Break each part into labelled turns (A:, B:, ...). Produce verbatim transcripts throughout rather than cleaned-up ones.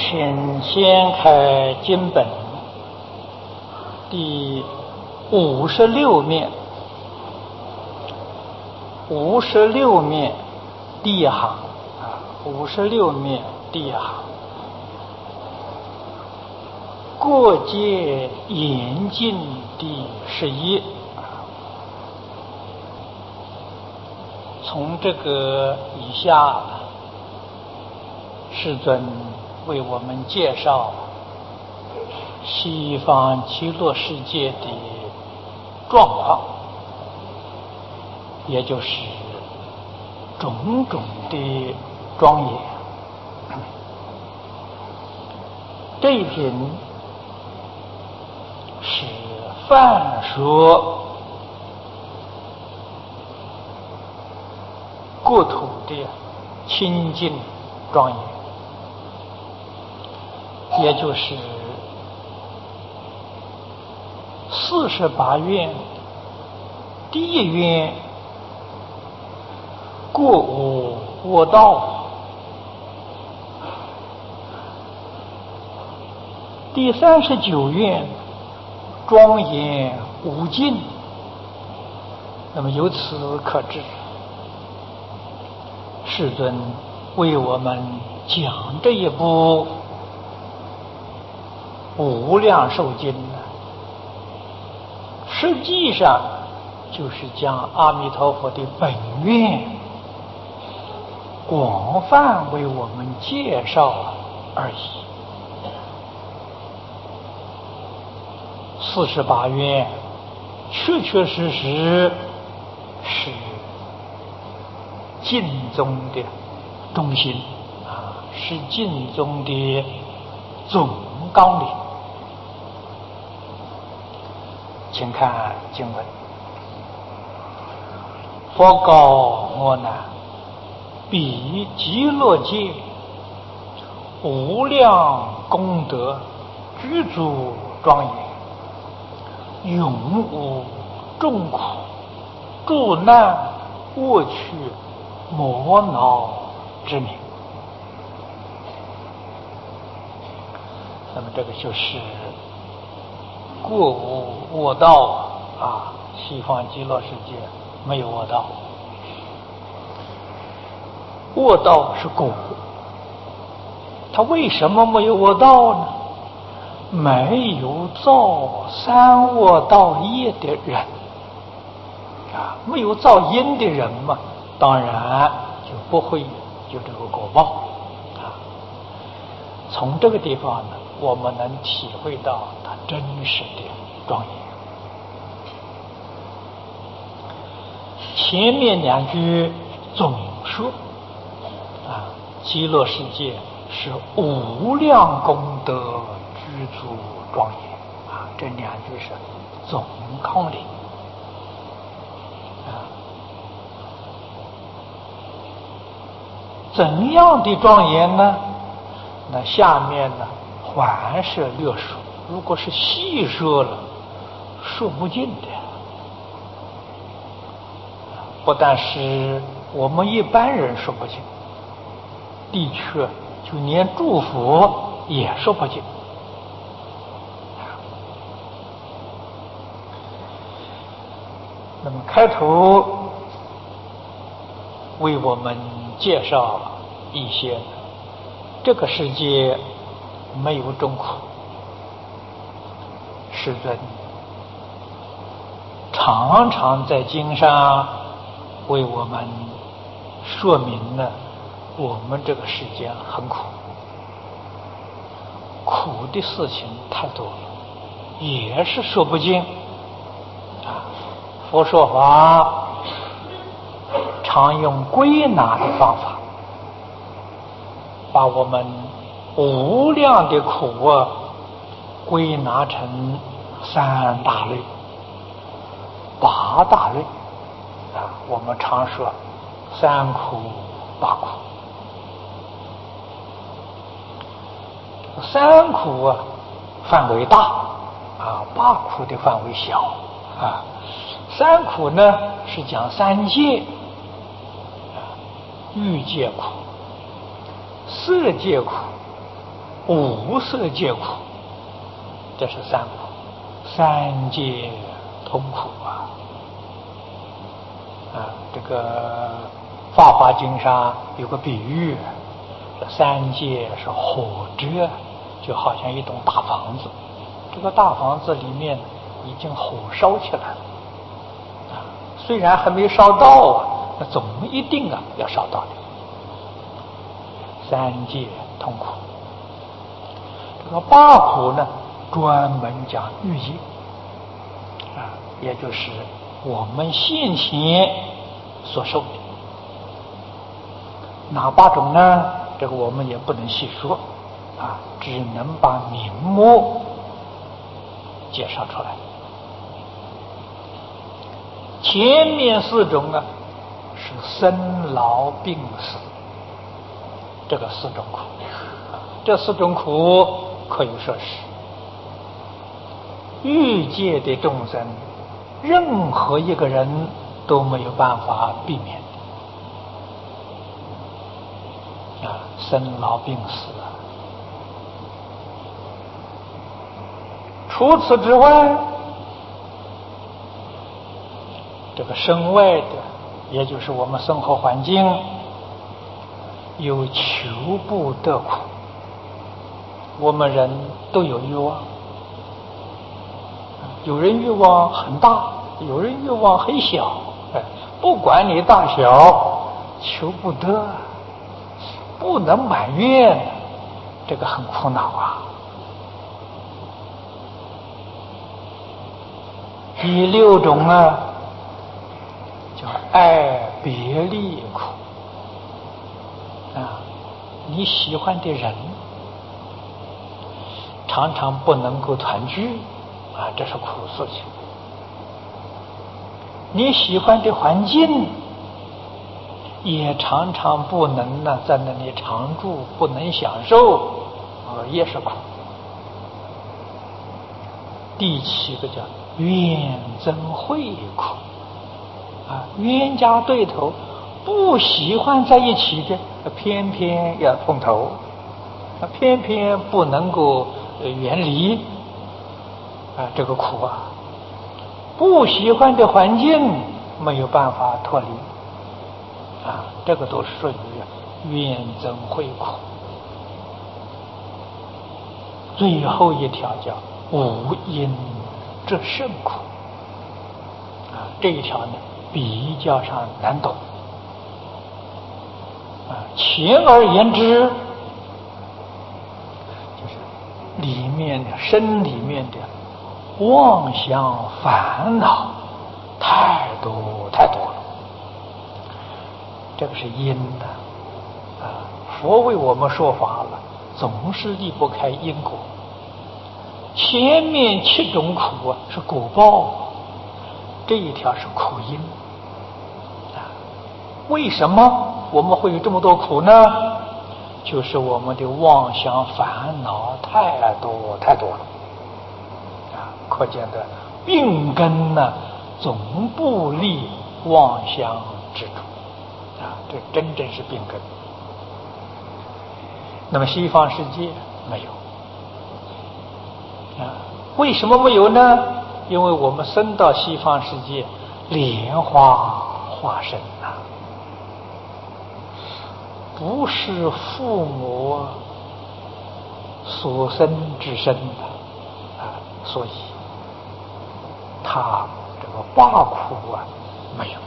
A: 请先开经本第五十六面，五十六面第一行啊，五十六面第一行，过界严禁第十一。从这个以下，世尊为我们介绍西方极乐世界的状况，也就是种种的庄严。这一品是泛说国土的清净庄严，也就是四十八愿第一愿过无我道，第三十九愿庄严无尽。那么由此可知，世尊为我们讲这一部无量寿经呢，实际上就是将阿弥陀佛的本愿广泛为我们介绍而已。四十八愿确确实实是净宗的中心啊，是净宗的总纲领。请看经文：佛告我难，彼极乐界无量功德具足庄严，永无众苦诸难恶趣魔恼之名。那么这个就是过无我道啊，西方极乐世界没有我道。我道是果，他为什么没有我道呢？没有造三恶道业的人啊，没有造因的人嘛，当然就不会有这个果报啊。从这个地方呢，我们能体会到它真实的庄严。前面两句总说啊，极乐世界是无量功德具足庄严啊，这两句是总纲领啊。怎样的庄严呢？那下面呢还是略说，如果是细说了，说不尽的。不但是我们一般人说不尽，的确就连诸佛也说不尽。那么开头为我们介绍一些这个世界没有众苦，世尊常常在经上为我们说明了我们这个世界很苦，苦的事情太多了，也是说不尽啊。佛说法常用归纳的方法，把我们无量的苦啊归纳成三大类、八大类啊。我们常说三苦八苦，三苦啊范围大啊，八苦的范围小啊。三苦呢是讲三界啊，欲界苦、色界苦、 五色皆苦，这是三苦，三界同苦啊！啊，这个《法华经》上有个比喻，这三界是火遮，就好像一栋大房子，这个大房子里面已经火烧起来了啊，虽然还没烧到啊，那总一定啊要烧到的。三界痛苦，这个八苦呢，专门讲欲界啊，也就是我们现前所受的。哪八种呢？这个我们也不能细说啊，只能把名目介绍出来。前面四种啊，是生老病死，这个四种苦，这四种苦可以说是欲界的众生，任何一个人都没有办法避免的啊，生老病死啊。除此之外，这个身外的，也就是我们生活环境，有求不得苦。我们人都有欲望，有人欲望很大，有人欲望很小，哎，不管你大小，求不得，不能埋怨，这个很苦恼啊。第六种呢，叫爱别离苦啊，你喜欢的人常常不能够团聚啊，这是苦事情。你喜欢的环境也常常不能呢在那里常住，不能享受啊，也是苦。第七个叫怨憎会苦啊，冤家对头不喜欢在一起的，偏偏要碰头，偏偏不能够远离啊，这个苦啊。不喜欢的环境没有办法脱离啊，这个都属于怨憎会苦。最后一条叫无因之甚苦啊，这一条呢比较上难懂啊。简而言之，就是里面的身里面的妄想烦恼太多太多了，这个是因的啊。佛为我们说法了，总是离不开因果。前面七种苦啊是果报，这一条是苦因啊。为什么我们会有这么多苦呢？就是我们的妄想烦恼太多太多了啊，可见的病根呢，总不离妄想之中啊，这真正是病根。那么西方世界没有啊，为什么没有呢？因为我们生到西方世界，莲花化身啊，不是父母所生之身的啊，所以他这个八苦啊没有。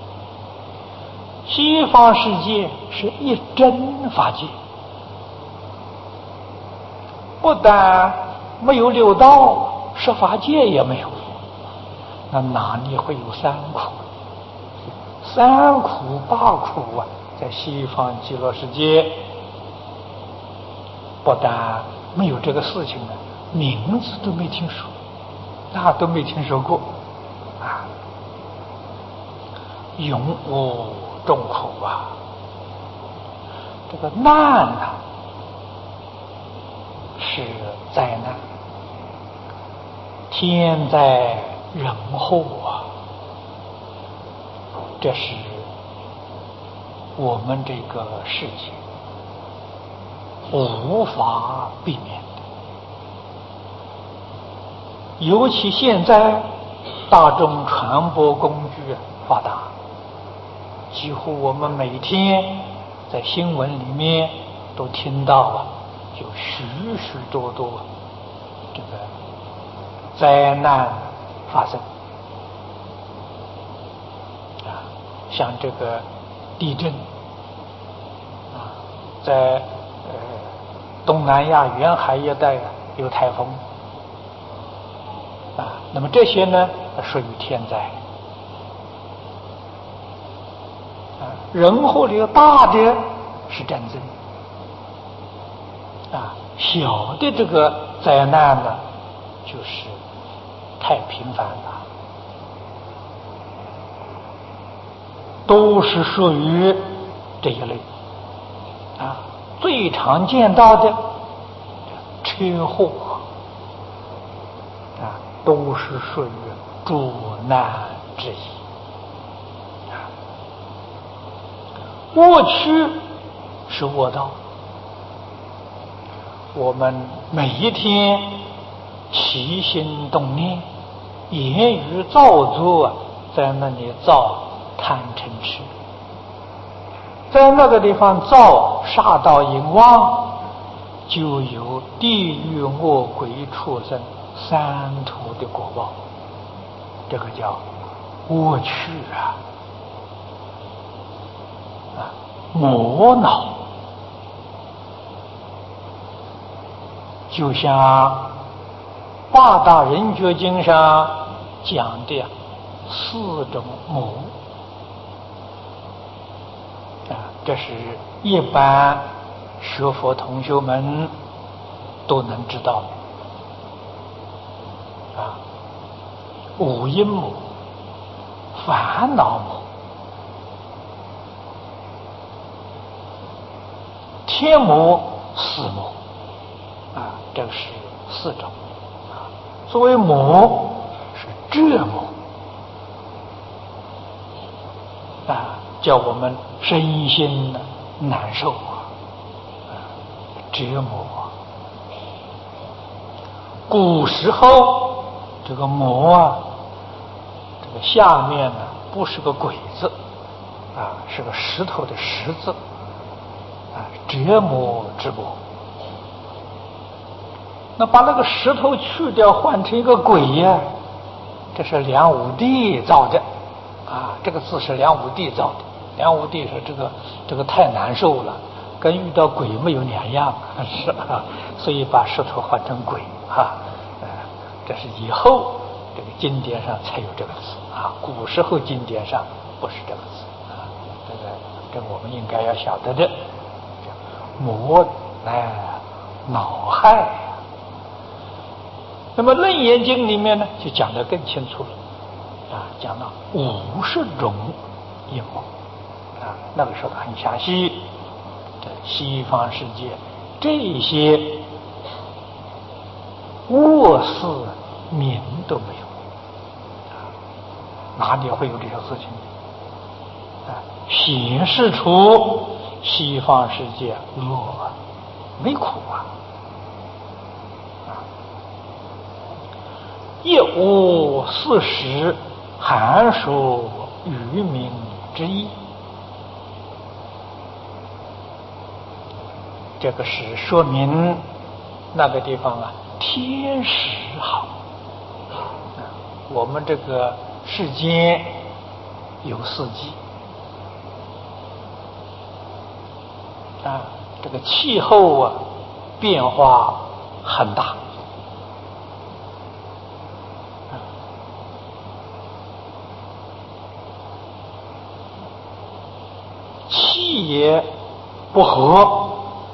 A: 西方世界是一真法界，不但没有六道，十法界也没有，那哪里会有三苦？三苦八苦啊，在西方极乐世界不但没有这个事情呢，名字都没听说，那都没听说过啊！永无众苦啊，这个难呐、啊，是灾难，天灾人祸啊，这是我们这个世界无法避免的。尤其现在大众传播工具发达，几乎我们每天在新闻里面都听到啊，有许许多多这个灾难发生啊，像这个地震啊，在呃东南亚沿海一带啊有台风啊，那么这些呢属于天灾啊，人祸里大的是战争啊，小的这个灾难呢就是太频繁了，都是属于这一类啊。最常见到的车祸啊，都是属于诸难之一啊。过去是恶道，我们每一天起心动念、言语造作，在那里造贪嗔痴，在那个地方造杀盗淫妄，就有地狱恶鬼畜生三途的果报，这个叫过去啊啊魔恼。就像八大人觉经上讲的四种魔啊，这是一般学佛同学们都能知道的啊。五阴魔、烦恼魔、天魔、死魔啊，这个是四种啊。所谓魔是折磨啊，叫我们身心难受啊，折磨啊。古时候这个魔啊，这个下面呢不是个鬼字啊，是个石头的石字啊，折磨之魔。那把那个石头去掉，换成一个鬼呀，这是梁武帝造的啊，这个字是梁武帝造的。梁武帝说这个这个太难受了，跟遇到鬼没有两样，是吧？所以把石头换成鬼啊，呃，这是以后这个经典上才有这个字啊，古时候经典上不是这个字啊，这个这个我们应该要晓得的。魔来恼害。那么《楞严经》里面呢，就讲得更清楚了啊，讲到五十种阴谋啊，那个说的很详细。在西方世界，这些恶事名都没有啊，哪里会有这些事情啊？显示出西方世界恶没苦啊。亦无四时寒暑渔民之意，这个是说明那个地方啊天时好。我们这个世间有四季啊，这个气候啊变化很大。气也不和，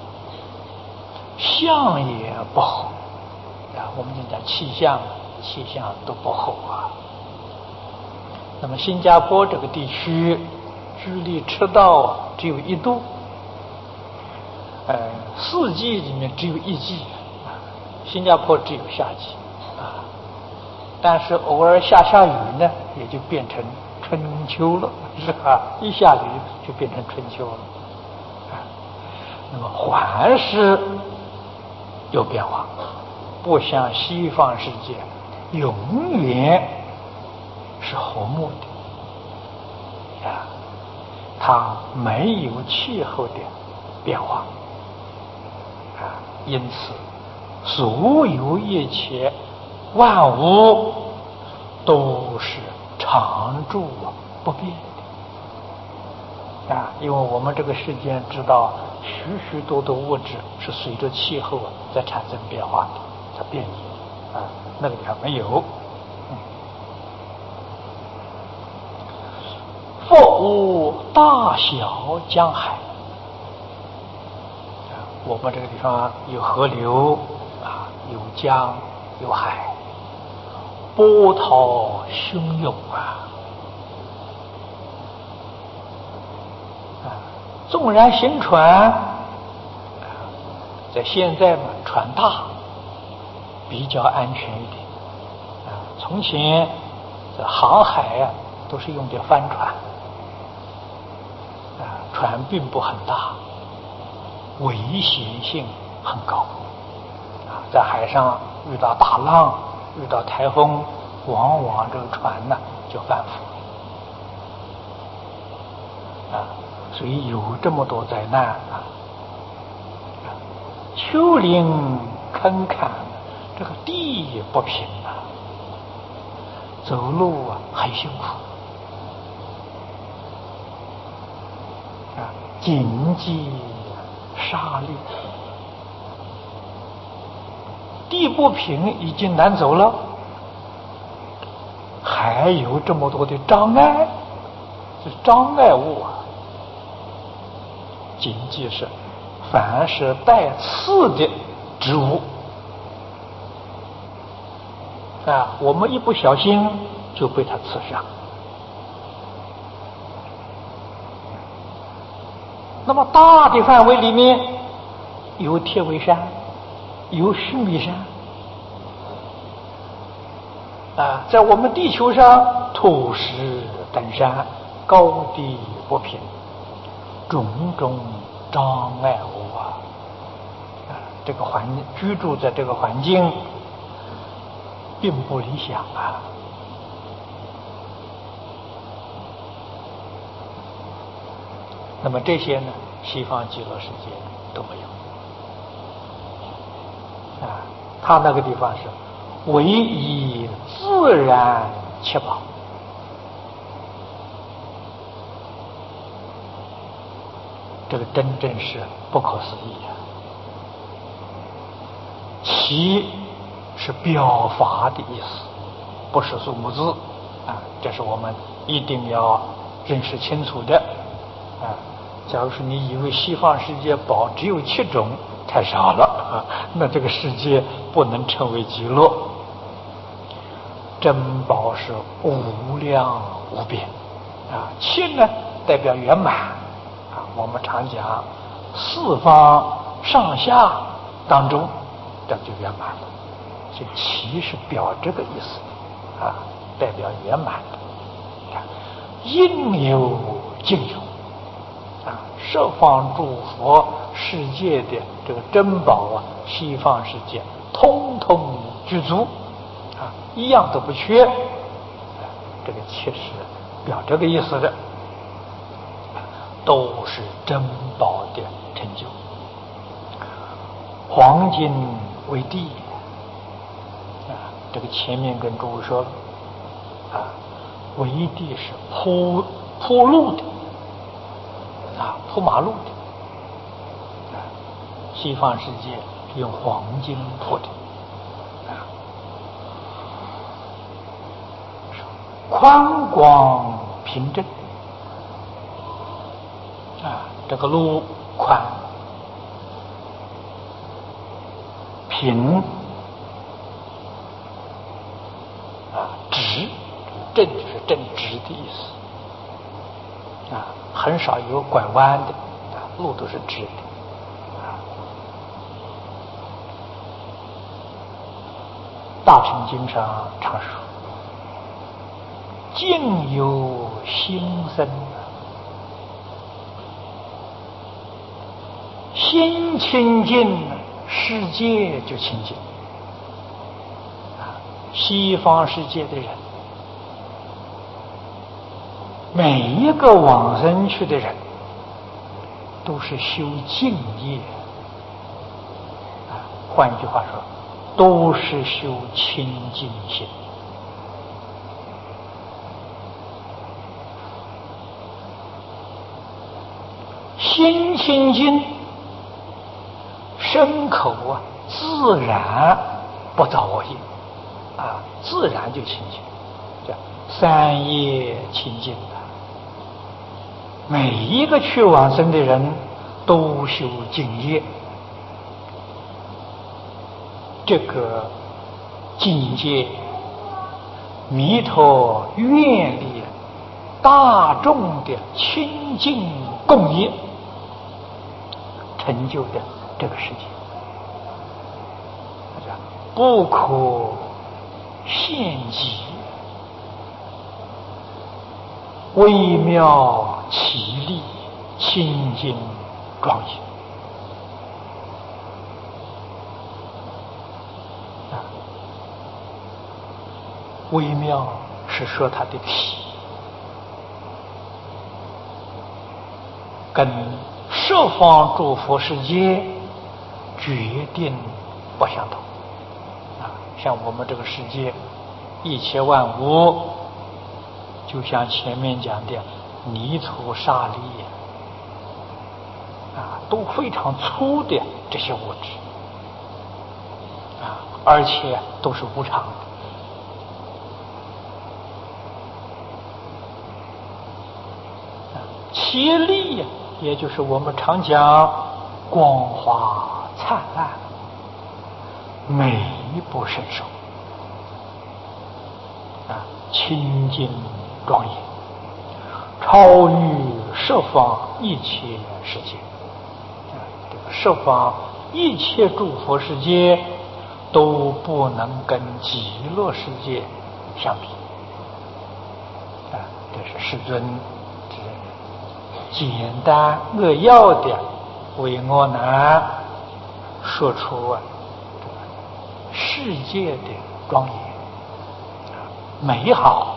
A: 相也不合啊。我们就讲气象，气象都不合啊。那么新加坡这个地区，距离赤道只有一度，呃，四季里面只有一季啊。新加坡只有夏季啊，但是偶尔下下雨呢，也就变成春秋了，是吧？一下雨就变成春秋了。 那么还是有变化，不像西方世界永远是和睦的啊，它没有气候的变化啊，因此所有一切万物都是常住不变的啊，因为我们这个世间知道许许多多物质是随着气候啊在产生变化的，它变异啊，那个地方没有。嗯，佛无大小江海啊，我们这个地方有河流啊，有江有海，波涛汹涌啊，啊，纵然行船，在现在嘛，船大比较安全一点啊。从前这航海啊，都是用的帆船啊，船并不很大，危险性很高啊。在海上遇到大浪，遇到台风，往往这个船呢就翻覆了啊。所以有这么多灾难啊。丘陵坑坎，这个地不平啊，走路啊很辛苦啊，荆棘沙砾，地不平已经难走了，还有这么多的障碍，是障碍物啊。谨记是凡是带刺的植物啊，我们一不小心就被它刺伤。那么大的范围里面有铁围山，有须弥山啊，在我们地球上土石等山，高低不平，种种障碍物啊，啊，这个环居住在这个环境并不理想啊。那么这些呢，西方极乐世界都没有啊。他那个地方是唯以自然切宝，这个真正是不可思议啊！其是表法的意思，不是数目字啊，这是我们一定要认识清楚的啊。假如说你以为西方世界宝只有七种，太少了啊，那这个世界不能称为极乐。珍宝是无量无边啊，七呢代表圆满啊。我们常讲四方上下当中，这就圆满了。所以七是表这个意思啊，代表圆满的。应有尽有啊，十方诸佛世界的这个珍宝啊，西方世界通通具足啊，一样都不缺。这个七是表这个意思的，都是珍宝的成就。黄金为地啊，这个前面跟诸位说了啊，为地是铺铺路的啊，铺马路的啊，西方世界用黄金铺的啊，宽广平正啊，这个路宽平啊，直，正就是正直的意思啊，很少有拐弯的啊，路都是直的啊。大乘经上常说，境由心生，心心清净，世界就清净。啊，西方世界的人，每一个往生去的人，都是修净业。啊，换一句话说，都是修清净心。心清净，身口啊，自然不造恶业，啊，自然就清净，叫三业清净的。每一个去往生的人都修净业，这个境界，弥陀愿力大众的清净共业成就的这个世界，不可限极，微妙奇丽，清净庄严。啊，微妙是说它的体，跟十方诸佛世界决定不相同。啊，像我们这个世界一切万物，就像前面讲的泥土沙粒啊，都非常粗的这些物质啊，而且都是无常的。其力呀，也就是我们常讲光华灿烂，美不胜收啊，清净庄严，超越十方一切世界啊，这个十方一切诸佛世界都不能跟极乐世界相比啊，这是世尊简单扼要的为我们说出啊世界的庄严美好。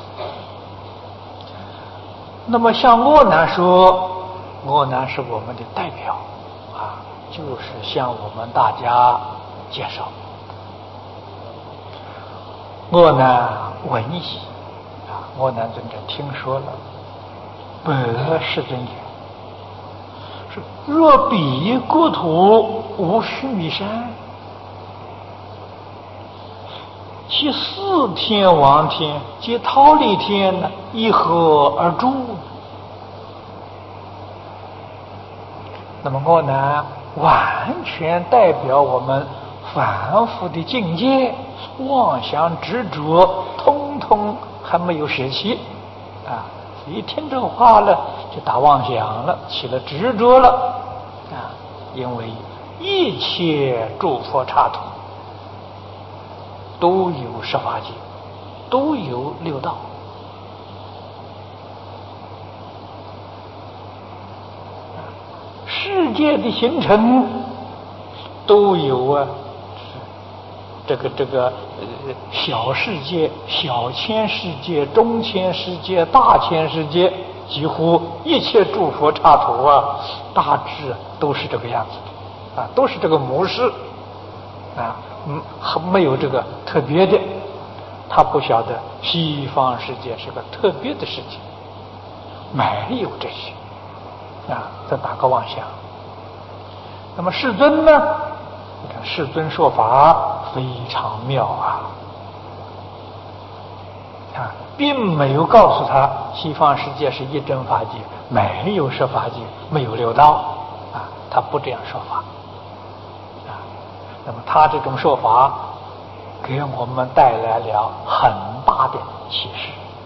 A: 那么像阿难说，阿难是我们的代表啊，就是向我们大家介绍阿难闻已啊，阿难尊者听说了。白世尊言：是若彼国土无须弥山，其四天王天及忉利天呢，一何而住？那么阿难完全代表我们凡夫的境界，妄想执着通通还没有舍弃啊！一听这话了，就打妄想了，起了执着了啊！因为一切诸佛刹土都有十法界，都有六道。世界的形成都有啊，这个这个呃小世界、小千世界、中千世界、大千世界，几乎一切诸佛刹土啊，大致都是这个样子的啊，都是这个模式啊，嗯，还没有这个特别的。他不晓得西方世界是个特别的世界，没有这些啊，这打个妄想。那么世尊呢？你看世尊说法非常妙啊，啊，并没有告诉他西方世界是一真法界，没有十法界，没有六道啊，他不这样说法啊。那么他这种说法给我们带来了很大的启示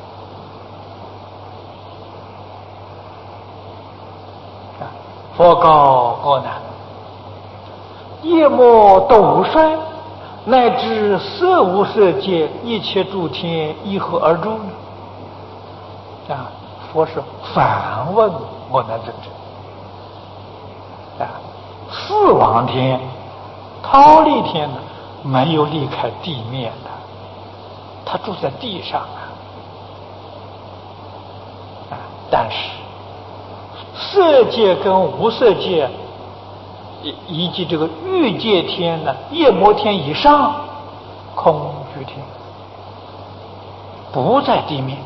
A: 啊。佛告阿难：夜幕斗衰，乃至色无色界一切诸天，一何而住呢？啊，佛是反问阿难尊者啊， 四王天、忉利天呢，没有离开地面的，他住在地上啊。啊，但是色界跟无色界以以及这个欲界天呢、夜摩天以上，空居天不在地面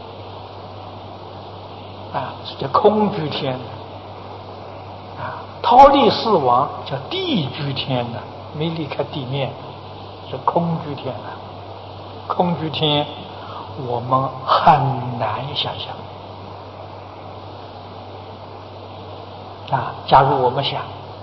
A: 啊，这叫空居天啊。忉利四王叫地居天呢，没离开地面，是空居天啊。空居天我们很难想象啊。假如我们想，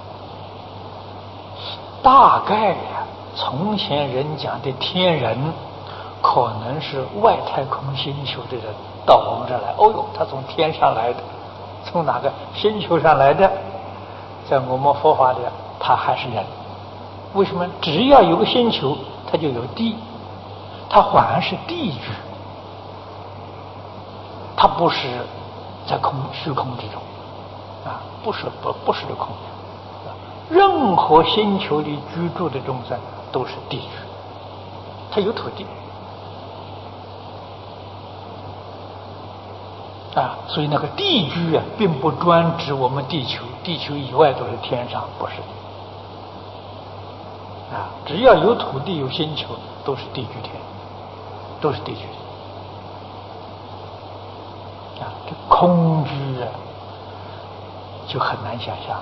A: 大概呀、啊，从前人讲的天人，可能是外太空星球的人到我们这儿来。哦哟，他从天上来的，从哪个星球上来的？在我们佛法里，他还是人。为什么？只要有个星球，它就有地，它还是地居，它不是在空虚空之中啊，不是不不是的空。任何星球里居住的众生都是地居，它有土地啊，所以那个地居啊，并不专指我们地球，地球以外都是天上，不是啊。只要有土地有星球，都是地居天，都是地居啊。这空居啊，就很难想象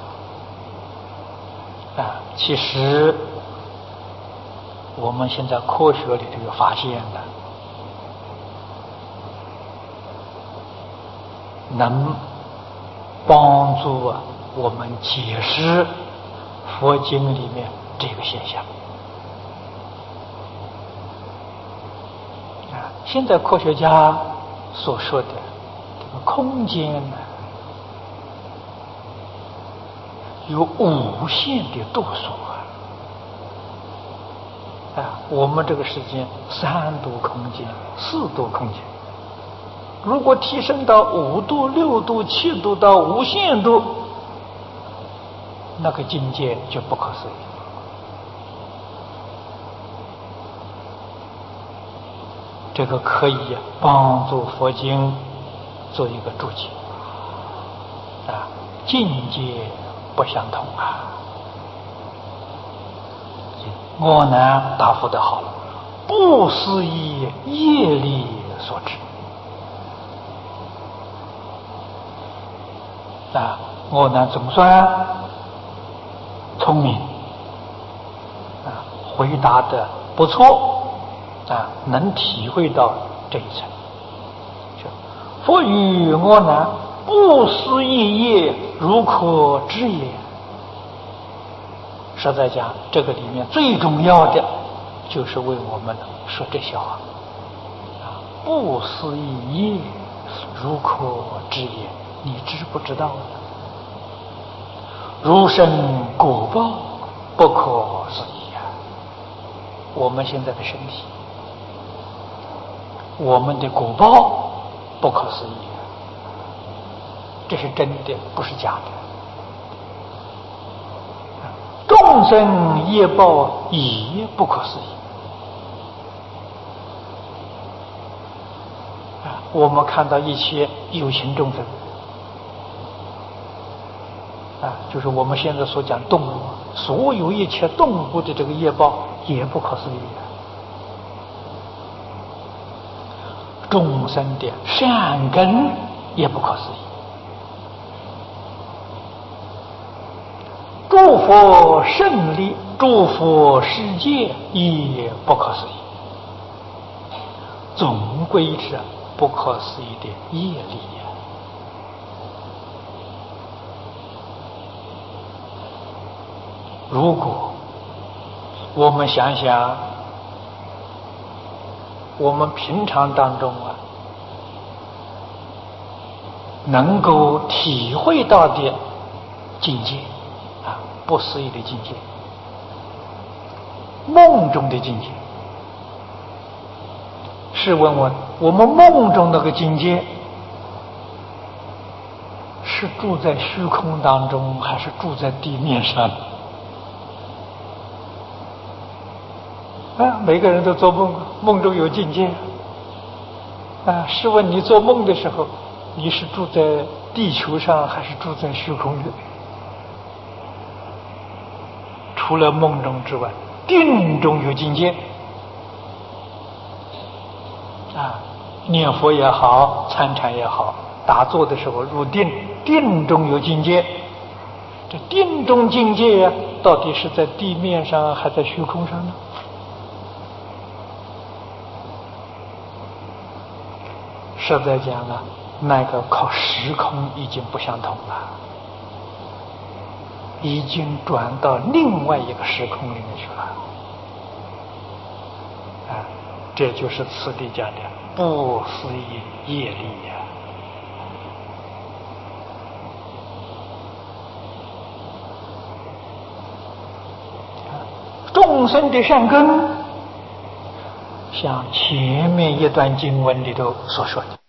A: 啊。其实我们现在科学里头有发现的，能帮助啊我们解释佛经里面这个现象啊。现在科学家所说的这个空间呢，有无限的度数啊！啊，我们这个时间三度空间、四度空间，如果提升到五度、六度、七度到无限度，那个境界就不可思议。这个可以帮助佛经做一个注解啊，境界不相同啊。阿难答复得好，不思议业力所致啊。阿难总算聪明啊，回答的不错啊，能体会到这一层。佛语阿难，不思议业如可知也。实在讲，这个里面最重要的就是为我们说这些话啊，不思议业如可知也，你知不知道？如生果报不可思议啊！我们现在的身体，我们的果报不可思议啊，这是真的，不是假的。众生业报也不可思议啊！我们看到一切有情众生啊，就是我们现在所讲动物，所有一切动物的这个业报也不可思议啊！众生的善根也不可思议。诸佛胜利，诸佛世界也不可思议，总归是不可思议的业力呀、啊。如果我们想想，我们平常当中啊，能够体会到的境界啊，不思议的境界，梦中的境界。试问问，我们梦中那个境界， 是住在虚空当中，还是住在地面上？啊，每个人都做梦，梦中有境界。啊，试问你做梦的时候，你是住在地球上，还是住在虚空里？除了梦中之外，定中有境界。啊，念佛也好，参禅也好，打坐的时候入定，定中有境界。这定中境界啊，到底是在地面上还在虚空上呢？实在讲啊，那个靠时空已经不相同了，已经转到另外一个时空里面去了。啊，这就是此地讲的不思议业力呀、啊。众生的善根，像前面一段经文里头所说的，